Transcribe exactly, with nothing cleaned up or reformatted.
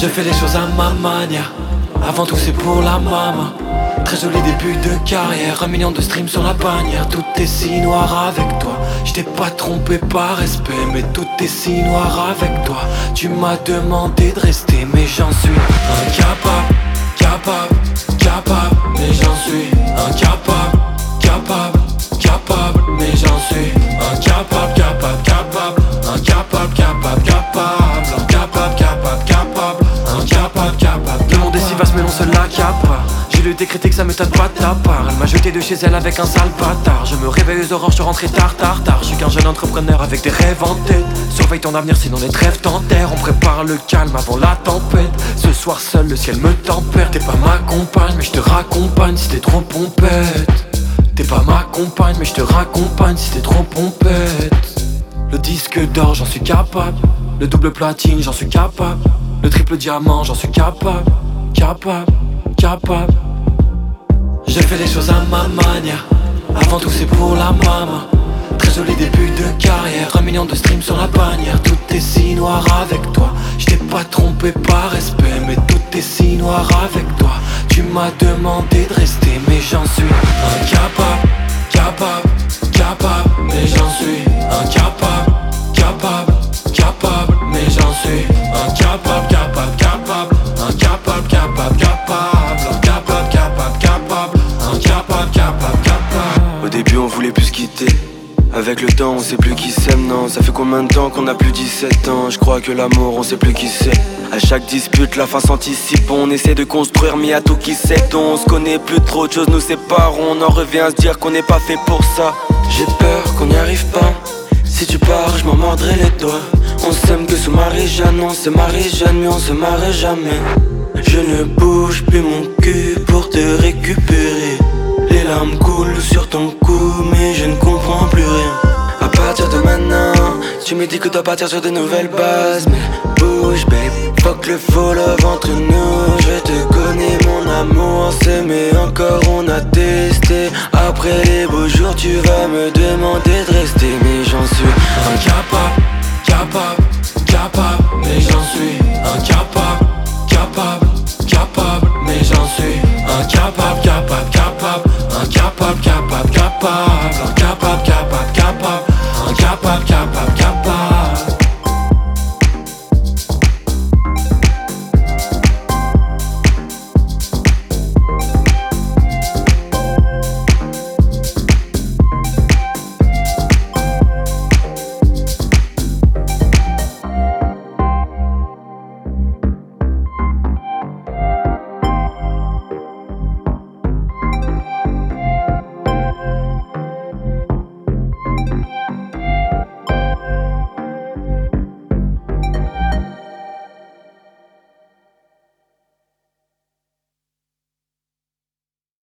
Je fais les choses à ma manière. Avant tout c'est pour la mama. Très joli début de carrière, un million de streams sur la bannière. Tout est si noir avec toi. Je t'ai pas trompé par respect, mais tout est si noir avec toi. Tu m'as demandé de rester, mais j'en suis incapable, capable, capable, mais j'en suis incapable, capable, capable, mais j'en suis incapable, capable, capable, incapable, capable, capable, incapable, capable, capable, incapable, capable. Le monde est si vaste mais non seul l'accapare. J'ai le décrété que ça me tape pas de ta part. Elle m'a jeté de chez elle avec un sale bâtard. Je me réveille aux aurores, je rentrais tard, tard, tard. Je suis qu'un jeune entrepreneur avec des rêves en tête. Surveille ton avenir sinon les trêves t'enterrent. On prépare le calme avant la tempête. Ce soir seul le ciel me tempère. T'es pas ma compagne mais je te raccompagne si t'es trop pompette. T'es pas ma compagne mais je te raccompagne si t'es trop pompette. Le disque d'or j'en suis capable. Le double platine j'en suis capable. Le triple diamant j'en suis capable. Capable, capable. Je fais les choses à ma manière. Avant tout c'est pour la mama. Très joli début de carrière, un million de streams sur la bannière. Tout est si noir avec toi. Je t'ai pas trompé par respect, mais tout est si noir avec toi. Tu m'as demandé de rester, mais j'en suis incapable, capable, capable, mais j'en suis incapable, capable, capable, mais j'en suis incapable, capable, capable, incapable, capable, capable, incapable, capable, capable, incapable, capable, capable. Au début on voulait plus se quitter. Avec le temps on sait plus qui s'aime, non. Ça fait combien de temps qu'on a plus dix-sept ans. Je crois que l'amour on sait plus qui c'est. À chaque dispute la fin s'anticipe. On essaie de construire mais à tout qui sait. On se connaît plus, trop de choses nous séparent. On en revient à se dire qu'on n'est pas fait pour ça. J'ai peur qu'on n'y arrive pas. Si tu pars je m'en mordrai les doigts. On s'aime que sous Marie-Jeanne. On se marie jeune mais on se marie jamais. Je ne bouge plus mon cul pour te récupérer. Les larmes coulent sur ton cou mais je ne comprends plus rien. À partir de maintenant, tu me dis que dois partir sur de nouvelles bases. Mais bouge babe, fuck le faux love entre nous. Je te connais mon amour, s'aimer encore on a testé. Après les beaux jours tu vas me demander de rester, mais j'en suis incapable,